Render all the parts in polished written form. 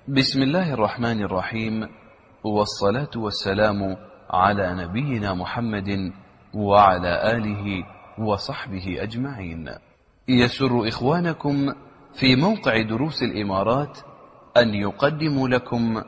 بسم الله الرحمن الرحيم، والصلاة والسلام على نبينا محمد وعلى آله وصحبه أجمعين. يسر إخوانكم في موقع دروس الإمارات أن يقدموا لكم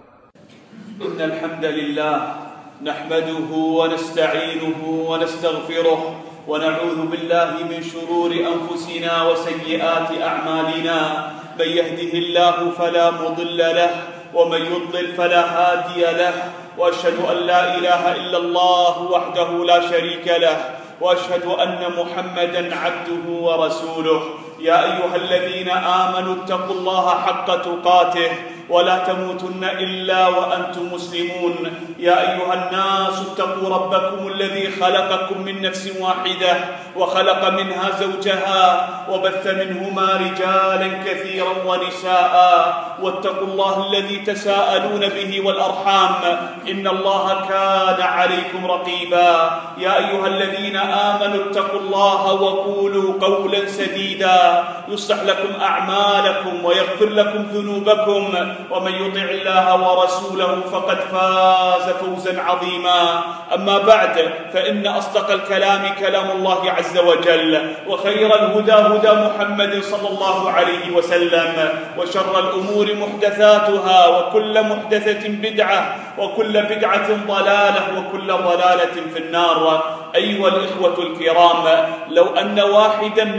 إن الحمد لله نحمده ونستعينه ونستغفره ونعوذ بالله من شرور أنفسنا وسيئات أعمالنا. من يهده الله فلا مضل له ومن يضلل فلا هادي له، وأشهد أن لا إله إلا الله وحده لا شريك له، وأشهد أن محمدا عبده ورسوله. يا أيها الذين آمنوا اتقوا الله حق تقاته ولا تموتن إلا وأنتم مسلمون. يا أيها الناس اتقوا ربكم الذي خلقكم من نفس واحدة وخلق منها زوجها وبث منهما رجالا كثيرا ونساء، واتقوا الله الذي تساءلون به والأرحام إن الله كان عليكم رقيبا. يا أيها الذين آمنوا اتقوا الله وقولوا قولا سديدا يصلح لكم أعمالكم ويغفر لكم ذنوبكم، ومن يطع الله ورسوله فقد فاز فوزا عظيما. أما بعد، فإن أصدق الكلام كلام الله عز وجل، وخير الهدى هدى محمد صلى الله عليه وسلم، وشر الأمور محدثاتها، وكل محدثة بدعة، وكل بدعة ضلالة، وكل ضلالة في النار. أيها الإخوة الكرام، لو أن واحدا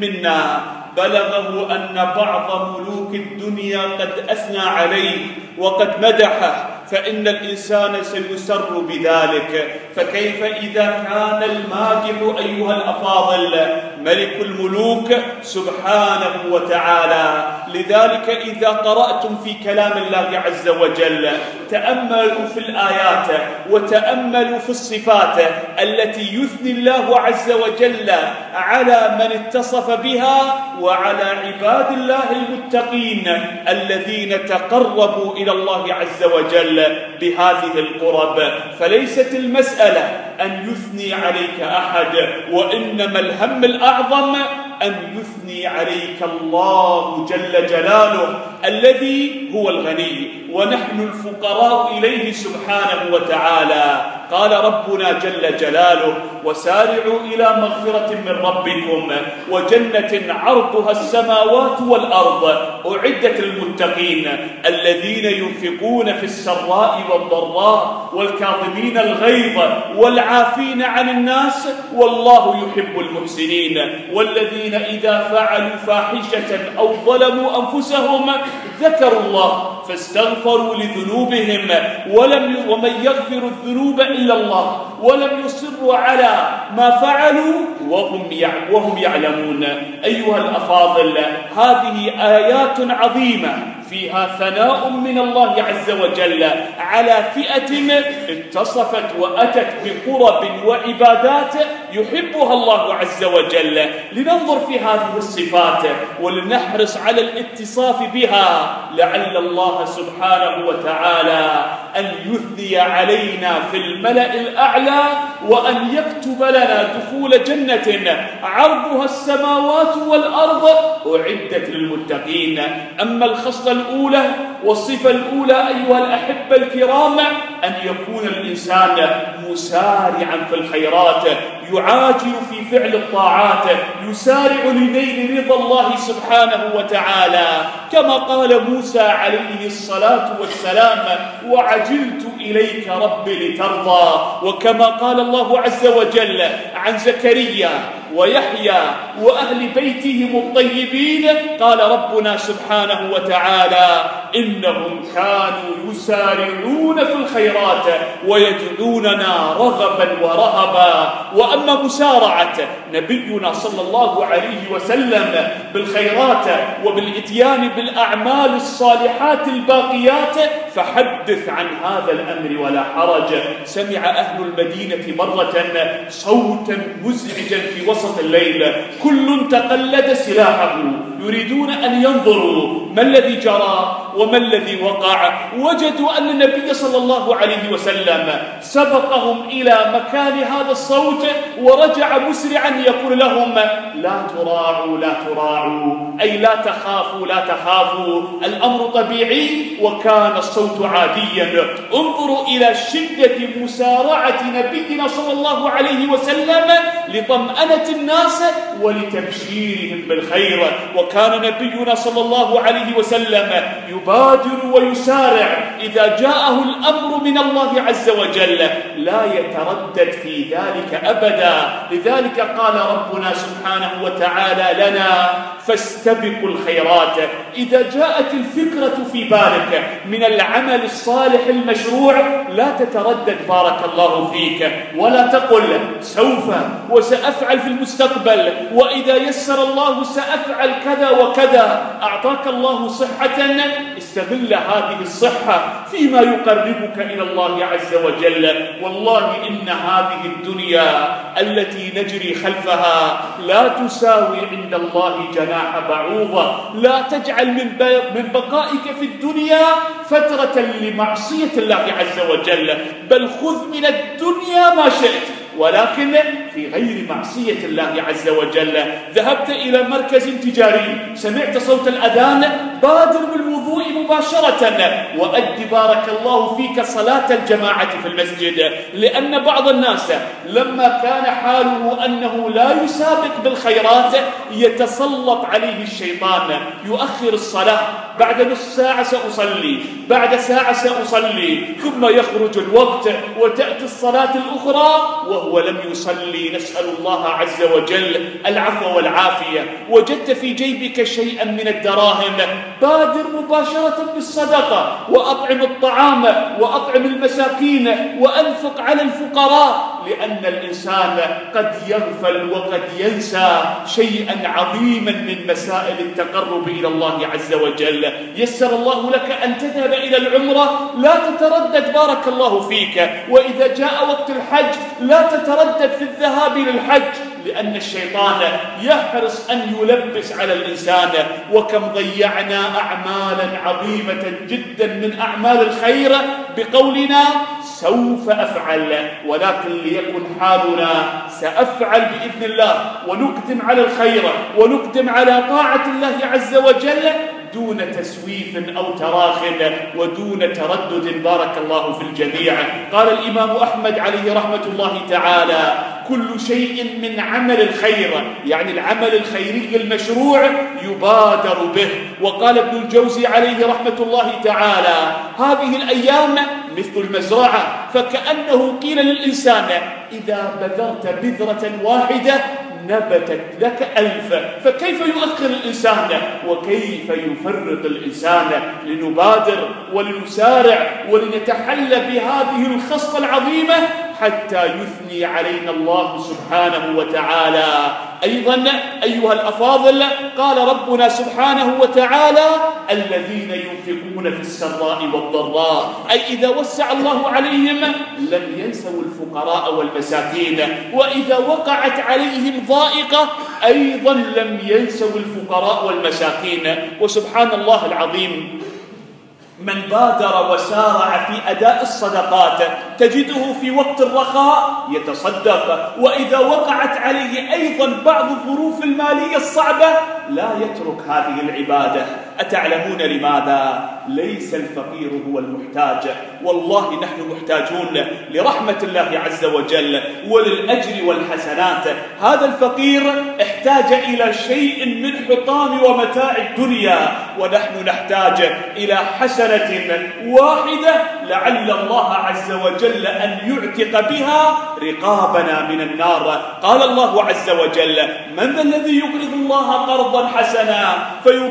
منا بلغه أن بعض ملوك الدنيا قد أثنى عليه وقد مدحه فإن الإنسان سيسر بذلك، فكيف إذا كان الماجح أيها الأفاضل ملك الملوك سبحانه وتعالى. لذلك إذا قرأتم في كلام الله عز وجل تأملوا في الآيات وتأملوا في الصفات التي يثني الله عز وجل على من اتصف بها وعلى عباد الله المتقين الذين تقربوا إلى الله عز وجل بهذه القرب. فليست المسألة أن يثني عليك أحد، وإنما الهم الأعظم أن يثني عليك الله جل جلاله الذي هو الغني ونحن الفقراء إليه سبحانه وتعالى. قال ربنا جل جلاله: وسارعوا إلى مغفرة من ربكم وجنة عرضها السماوات والأرض أعدت للمتقين الذين ينفقون في السراء والضراء والكاظمين الغيظ والعافين عن الناس والله يحب المحسنين، والذين إذا فعلوا فاحشة أو ظلموا أنفسهم ذكروا الله فاستغفروا لذنوبهم ومن يغفر الذنوب إلا الله ولم يصروا على ما فعلوا وهم يعلمون. أيها الأفاضل، هذه آيات عظيمة فيها ثناء من الله عز وجل على فئة اتصفت وأتت بقرب وعبادات يحبها الله عز وجل. لننظر في هذه الصفات ولنحرص على الاتصاف بها لعل الله سبحانه وتعالى أن يثني علينا في الملأ الأعلى وأن يكتب لنا دخول جنة عرضها السماوات والأرض أعدت للمتقين. أما الخصلة الأولى والصفة الأولى أيها الأحبة الكرام أن يكون الإنسان مسارعا في الخيرات، يعاجل في فعل الطاعات، يسارع لنيل رضا الله سبحانه وتعالى، كما قال موسى عليه الصلاة والسلام: وعجلت إليك رب لترضى. وكما قال الله عز وجل عن زكريا ويحيى وأهل بيتهم الطيبين قال ربنا سبحانه وتعالى: إنهم كانوا يسارعون في الخيرات ويدعوننا رغبا ورهبا. وأما مسارعة نبينا صلى الله عليه وسلم بالخيرات وبالإتيان بالأعمال الصالحات الباقيات فحدث عن هذا الأمر ولا حرج. سمع أهل المدينة مرة صوتا مزعجا في وسط وسط الليل، كل تقلد سلاحه يريدون أن ينظروا ما الذي جرى وما الذي وقع. وجدوا أن النبي صلى الله عليه وسلم سبقهم إلى مكان هذا الصوت ورجع مسرعا يقول لهم لا تراعوا لا تراعوا، أي لا تخافوا لا تخافوا، الأمر طبيعي وكان الصوت عاديا. انظروا إلى شدة مسارعة نبينا صلى الله عليه وسلم لطمأنة الناس ولتبشيرهم بالخير. وكان نبينا صلى الله عليه وسلم يبادر ويسارع إذا جاءه الأمر من الله عز وجل، لا يتردد في ذلك أبدا. لذلك قال ربنا سبحانه وتعالى لنا فاستبقوا الخيرات. إذا جاءت الفكرة في بالك من العمل الصالح المشروع لا تتردد بارك الله فيك، ولا تقل سوف وسأفعل في المستقبل وإذا يسر الله سأفعل كذا وكذا. أعطاك الله صحة، استغل هذه الصحة فيما يقربك إلى الله عز وجل. والله إن هذه الدنيا التي نجري خلفها لا تساوي عند الله جناح بعوضة. لا تجعل من بقائك في الدنيا فترة لمعصية الله عز وجل، بل خذ من الدنيا ما شئت ولكن في غير معصية الله عز وجل. ذهبت إلى مركز تجاري، سمعت صوت الأذان، بادر بالوضوء مباشرة وأد بارك الله فيك صلاة الجماعة في المسجد. لأن بعض الناس لما كان حاله أنه لا يسابق بالخيرات يتسلط عليه الشيطان، يؤخر الصلاة، بعد نصف ساعة سأصلي، بعد ساعة سأصلي، ثم يخرج الوقت وتأتي الصلاة الأخرى وهو لم يصلي. نسأل الله عز وجل العفو والعافية. وجدت في جيبك شيئا من الدراهم، بادر مباشرة بالصدقة وأطعم الطعام وأطعم المساكين وأنفق على الفقراء، لأن الإنسان قد يغفل وقد ينسى شيئا عظيما من مسائل التقرب إلى الله عز وجل. يسر الله لك أن تذهب إلى العمرة، لا تتردد بارك الله فيك. وإذا جاء وقت الحج لا تتردد في الذهاب للحج، لأن الشيطان يحرص أن يلبس على الإنسان. وكم ضيعنا أعمالا عظيمة جدا من أعمال الخير بقولنا سوف أفعل، ولكن ليكن حالنا سأفعل بإذن الله، ونقدم على الخير ونقدم على طاعة الله عز وجل دون تسويف أو تراخ ودون تردد بارك الله في الجميع. قال الإمام أحمد عليه رحمة الله تعالى كل شيء من عمل الخير، يعني العمل الخيري المشروع، يبادر به. وقال ابن الجوزي عليه رحمة الله تعالى هذه الأيام مثل المزرعة، فكأنه قيل للإنسان إذا بذرت بذرة واحدة نبتت لك 1000، فكيف يؤخر الإنسان وكيف يفرط الإنسان؟ لنبادر ولنسارع ولنتحلى بهذه الخصلة العظيمة حتى يثني علينا الله سبحانه وتعالى. أيضا أيها الأفاضل قال ربنا سبحانه وتعالى الذين ينفقون في السراء والضراء، أي إذا وسع الله عليهم لم ينسوا الفقراء والمساكين، وإذا وقعت عليهم ضائقة أيضا لم ينسوا الفقراء والمساكين. وسبحان الله العظيم من بادر وسارع في أداء الصدقات تجده في وقت الرخاء يتصدق، وإذا وقعت عليه أيضا بعض الظروف المالية الصعبة لا يترك هذه العبادة. أتعلمون لماذا؟ ليس الفقير هو المحتاج، والله نحن محتاجون لرحمة الله عز وجل وللأجر والحسنات. هذا الفقير احتاج إلى شيء من حطام ومتاع الدنيا، ونحن نحتاج إلى حسنة واحدة لعل الله عز وجل أن يعتق بها رقابنا من النار. قال الله عز وجل من ذا الذي يقرض الله قرضا حسنا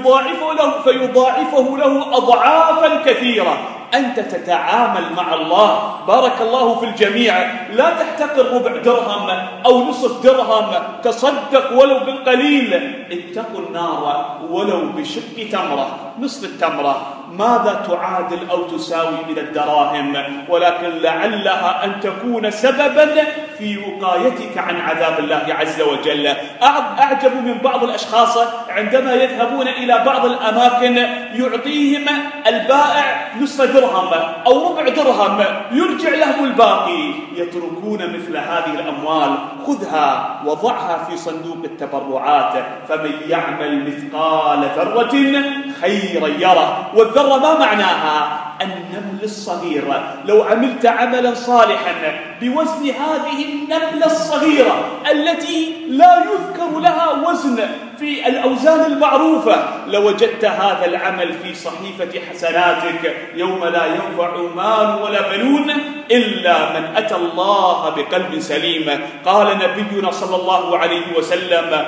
فيضاعفه له أضعافا كثيرة. أنت تتعامل مع الله بارك الله في الجميع، لا تحتقر ربع درهم أو نصف درهم، تصدق ولو بالقليل. اتقوا النار ولو بشق تمرة، نصف التمرة ماذا تعادل أو تساوي من الدراهم، ولكن لعلها أن تكون سببا في وقايتك عن عذاب الله عز وجل. أعجب من بعض الأشخاص عندما يذهبون إلى بعض الأماكن يعطيهم البائع نصف درهم أو ربع درهم، يرجع لهم الباقي، يتركون مثل هذه الأموال. خذها وضعها في صندوق التبرعات، فمن يعمل مثقال ذرة خيرا يره. والذرة ما معناها؟ النمل الصغير. لو عملت عملا صالحا بوزن هذه النملة الصغيرة التي لا يذكر لها وزن في الأوزان المعروفة، لوجدت هذا العمل في صحيفة حسناتك يوم لا ينفع مال ولا بنون إلا من أتى الله بقلب سليم. قال نبينا صلى الله عليه وسلم: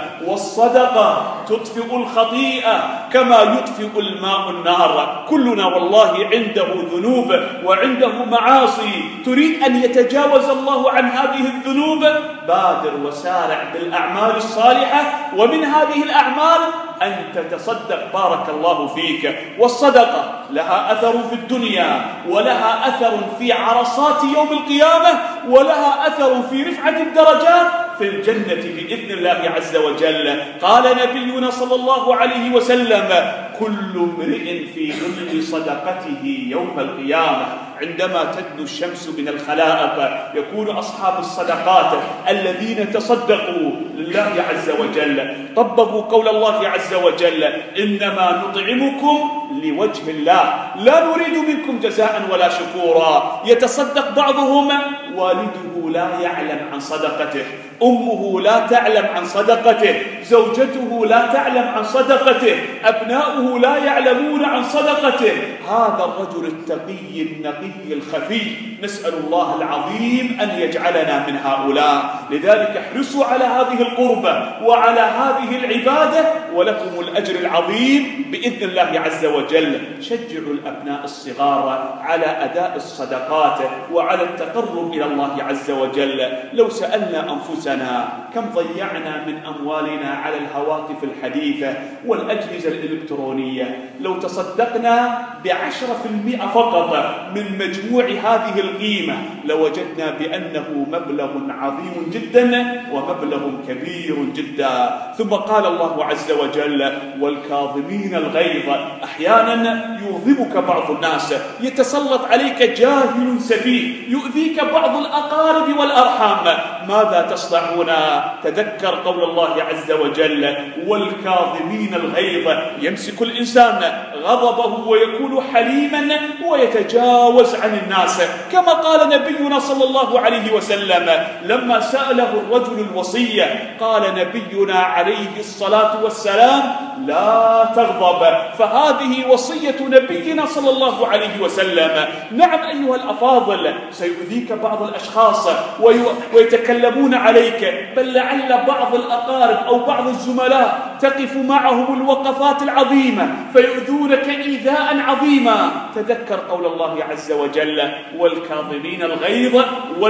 والصدقة تطفئ الخطيئة كما يطفئ الماء النار. كلنا والله عنده ذنوب وعنده معاصي، تريد أن يتجاوز الله عن هذه الذنوب، بادر وسارع بالأعمال الصالحة، ومن هذه الأعمال أن تتصدق بارك الله فيك. والصدقة لها أثر في الدنيا، ولها أثر في عرصات يوم القيامة، ولها أثر في رفعة الدرجات في الجنة بإذن الله عز وجل. قال نبينا صلى الله عليه وسلم: كل امرئ في ظل صدقته يوم القيامة. عندما تدنو الشمس من الخلائق يكون أصحاب الصدقات الذين تصدقوا لله عز وجل طبقوا قول الله عز وجل: إنما نطعمكم لوجه الله لا نريد منكم جزاء ولا شكورا. يتصدق بعضهم والده لا يعلم عن صدقته، أمه لا تعلم عن صدقته، زوجته لا تعلم عن صدقته، أبناؤه لا يعلمون عن صدقته. هذا الرجل التقي النقي الخفي، نسأل الله العظيم أن يجعلنا من هؤلاء. لذلك احرصوا على هذه القربة وعلى هذه العبادة، ولكم الأجر العظيم بإذن الله عز وجل. شجعوا الأبناء الصغار على أداء الصدقات وعلى التقرب إلى الله عز وجل. لو سألنا أنفسنا كم ضيعنا من أموالنا على الهواتف الحديثة والأجهزة الإلكترونية، لو تصدقنا ب10% فقط من مجموع هذه القيمة لوجدنا بأنه مبلغ عظيم جدا ومبلغ كبير جدا. ثم قال الله عز وجل: والكاظمين الغيظ. أحيانا يغضبك بعض الناس، يتسلط عليك جاهل سفيه، يؤذيك بعض الأقارب والأرحام، ماذا تصنعون؟ تذكر قول الله عز وجل: والكاظمين الغيظ. يمسك الإنسان غضبه ويكون حليما ويتجاوز عن الناس، كما قال نبينا صلى الله عليه وسلم لما سأله الرجل الوصية، قال نبينا عليه الصلاة والسلام: لا تغضب. فهذه وصية نبينا صلى الله عليه وسلم. نعم أيها الأفاضل، سيؤذيك بعض الأشخاص ويتكلمون عليك، بل لعل بعض الأقارب أو بعض الزملاء تقف معهم الوقفات العظيمة فيؤذونك إيذاء عظيما. تذكر قول الله عز وجل: والكاظمين الغيظ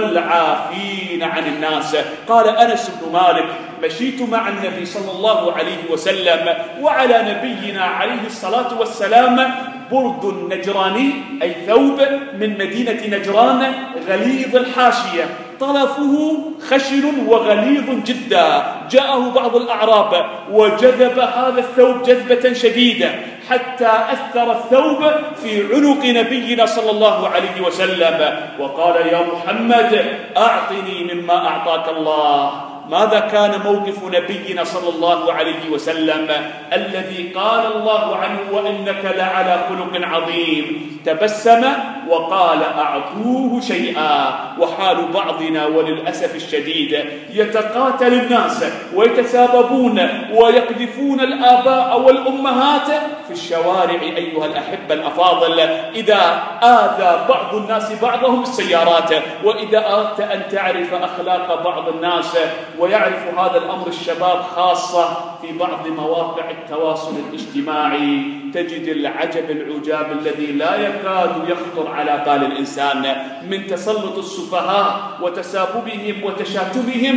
والعافين عن الناس. قال أنس بن مالك: مشيت مع النبي صلى الله عليه وسلم وعلى نبينا عليه الصلاة والسلام برد نجراني، أي ثوب من مدينة نجران غليظ الحاشية، طرفه خشن وغليظ جدا. جاءه بعض الأعراب وجذب هذا الثوب جذبة شديدة حتى أثر الثوب في عنق نبينا صلى الله عليه وسلم، وقال: يا محمد أعطني مما أعطاك الله. ماذا كان موقف نبينا صلى الله عليه وسلم الذي قال الله عنه: وإنك لعلى خلق عظيم؟ تبسم وقال: أعطوه شيئا. وحال بعضنا وللأسف الشديد يتقاتل الناس ويتساببون ويقذفون الآباء والأمهات في الشوارع أيها الأحبة الأفاضل، إذا آذى بعض الناس بعضهم بالسيارات، وإذا أردت أن تعرف أخلاق بعض الناس ويعرف هذا الأمر الشباب خاصة في بعض مواقع التواصل الاجتماعي، تجد العجب العجاب الذي لا يكاد يخطر على بال الإنسان من تسلط السفهاء وتساببهم وتشاتمهم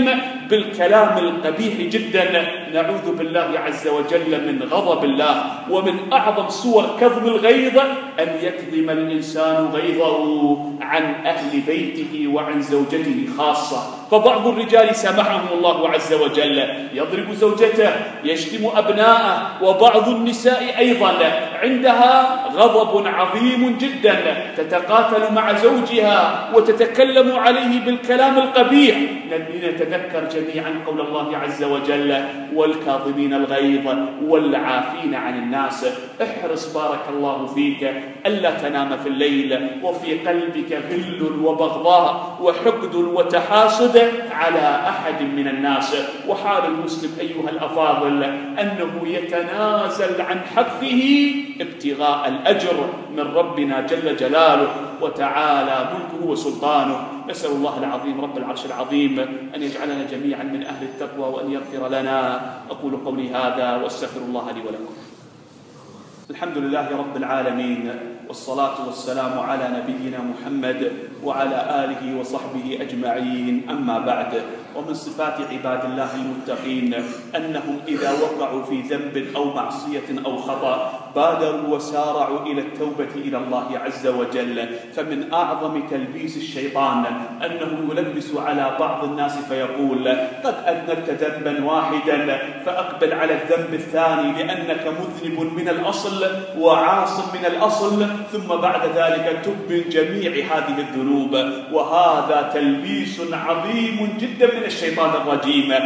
بالكلام القبيح جدا. نعوذ بالله عز وجل من غضب الله. ومن أعظم صور كظم الغيظ أن يكظم الإنسان غيظه عن أهل بيته وعن زوجته خاصة. فبعض الرجال سامحهم الله عز وجل يضرب زوجته، يشتم أبناءه، وبعض النساء أيضا عندها غضب عظيم جدا تتقاتل مع زوجها وتتكلم عليه بالكلام القبيح. لنتذكر جميعا قول الله عز وجل: والكاظمين الغيظ والعافين عن الناس. احرص بارك الله فيك ألا تنام في الليل وفي قلبك غل وبغضاء وحقد وتحاسد على أحد من الناس. وحال المسلم أيها الأفاضل أنه يتنازل عن حقه ابتغاء الأجر من ربنا جل جلاله وتعالى ملكه وسلطانه. نسأل الله العظيم رب العرش العظيم أن يجعلنا جميعا من أهل التقوى وأن يغفر لنا. أقول قولي هذا وأستغفر الله لي ولكم. الحمد لله رب العالمين، والصلاة والسلام على نبينا محمد وعلى آله وصحبه أجمعين. أما بعد، ومن صفات عباد الله المتقين أنهم إذا وقعوا في ذنب أو معصية أو خطأ بادروا وسارعوا إلى التوبة إلى الله عز وجل. فمن أعظم تلبيس الشيطان أنه يلبس على بعض الناس فيقول: قد أذنبت ذنبا واحدا فأقبل على الذنب الثاني لأنك مذنب من الأصل وعاص من الأصل، ثم بعد ذلك تب من جميع هذه الذنوب. وهذا تلبيس عظيم جدا من الشيطان الرجيم.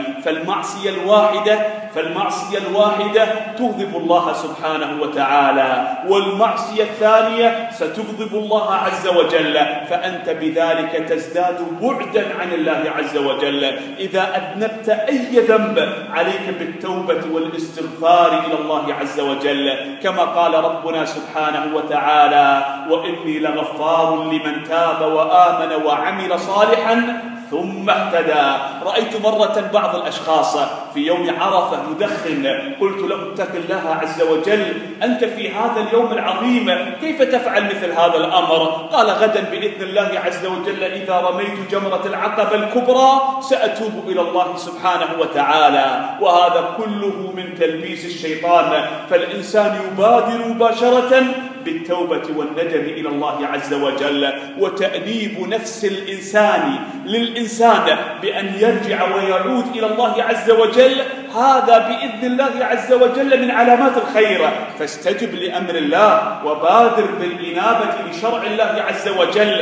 فالمعصية الواحدة تغضب الله سبحانه وتعالى، والمعصية الثانية ستغضب الله عز وجل، فأنت بذلك تزداد بعدا عن الله عز وجل. إذا أذنبت أي ذنب عليك بالتوبة والاستغفار إلى الله عز وجل، كما قال ربنا سبحانه وتعالى: وإني لغفار لمن تاب وآمن وعمل صالحا ثم اهتدى. رأيت مرة بعض الأشخاص في يوم عرفة يدخن، قلت له: اتق الله عز وجل، أنت في هذا اليوم العظيم كيف تفعل مثل هذا الأمر؟ قال: غدا بإذن الله عز وجل إذا رميت جمرة العقبة الكبرى سأتوب إلى الله سبحانه وتعالى. وهذا كله من تلبيس الشيطان. فالإنسان يبادر مباشرة بالتوبة والندم إلى الله عز وجل، وتأنيب نفس الإنسان للإنسان بأن يرجع ويعود إلى الله عز وجل، هذا بإذن الله عز وجل من علامات الخير. فاستجب لأمر الله وبادر بالإنابة لشرع الله عز وجل،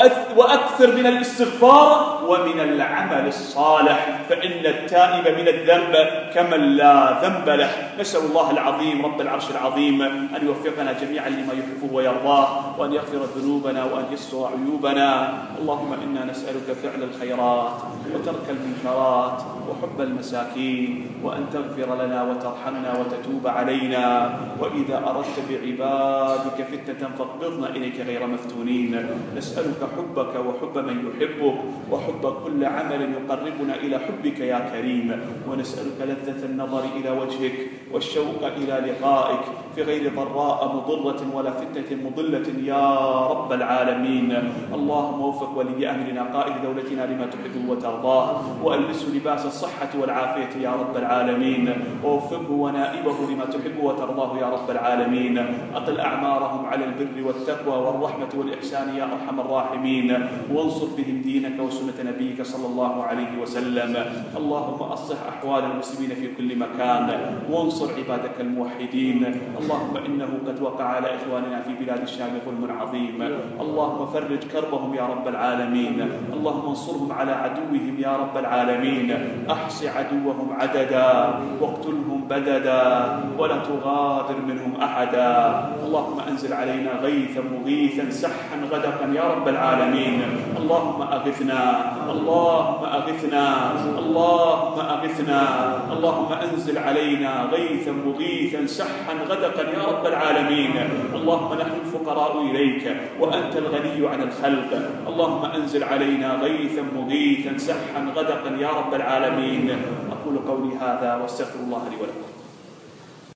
وأكثر من الاستغفار ومن العمل الصالح، فإن التائب من الذنب كمن لا ذنب له. نسأل الله العظيم رب العرش العظيم أن يوفقنا جميعا لما يحبه ويرضاه، وأن يغفر ذنوبنا وأن يستر عيوبنا. اللهم إنا نسألك فعل الخيرات وترك المنكرات وحب المساكين، وأن تغفر لنا وترحمنا وتتوب علينا. وإذا أردت بعبادك فتنة فاقبضنا إليك غير مفتونين. نسألك حبك وحب من يحبك وحب كل عمل يقربنا إلى حبك يا كريم. ونسألك لذة النظر إلى وجهك والشوق إلى لقائك في غير ضراء مضرة ولا فتنة مضلة يا رب العالمين. اللهم وفق ولي أمرنا قائد دولتنا لما تحب وترضاه، وألبسه لباس الصحة والعافية يا رب العالمين، ووفقه ونائبه لما تحب وترضاه يا رب العالمين. أقل أعمارهم على البر والتقوى والرحمة والإحسان يا أرحم الراحمين، وانصر بهم دينك وسنة نبيك صلى الله عليه وسلم. اللهم أصلح أحوال المسلمين في كل مكان، وانصر عبادك الموحدين. اللهم إنه قد وقع على إخواننا في بلاد الشام ظلم عظيم، اللهم فرج كربهم يا رب العالمين. اللهم انصرهم على عدوهم يا رب العالمين. أحص عدوهم عددا واقتلهم بددا ولا تغادر منهم أحدا. اللهم أنزل علينا غيثا مغيثا سحا غدقا يا رب العالمين. اللهم أغثنا، اللهم أغثنا، اللهم أغثنا. اللهم أنزل علينا غيثا مغيثا سحا غدقا يا رب العالمين. اللهم نحن الفقراء إليك وأنت الغني عن الخلق. اللهم أنزل علينا غيثا مغيثا سحا غدقا يا رب العالمين. أقول قولي هذا واستغفر الله لي ولكم.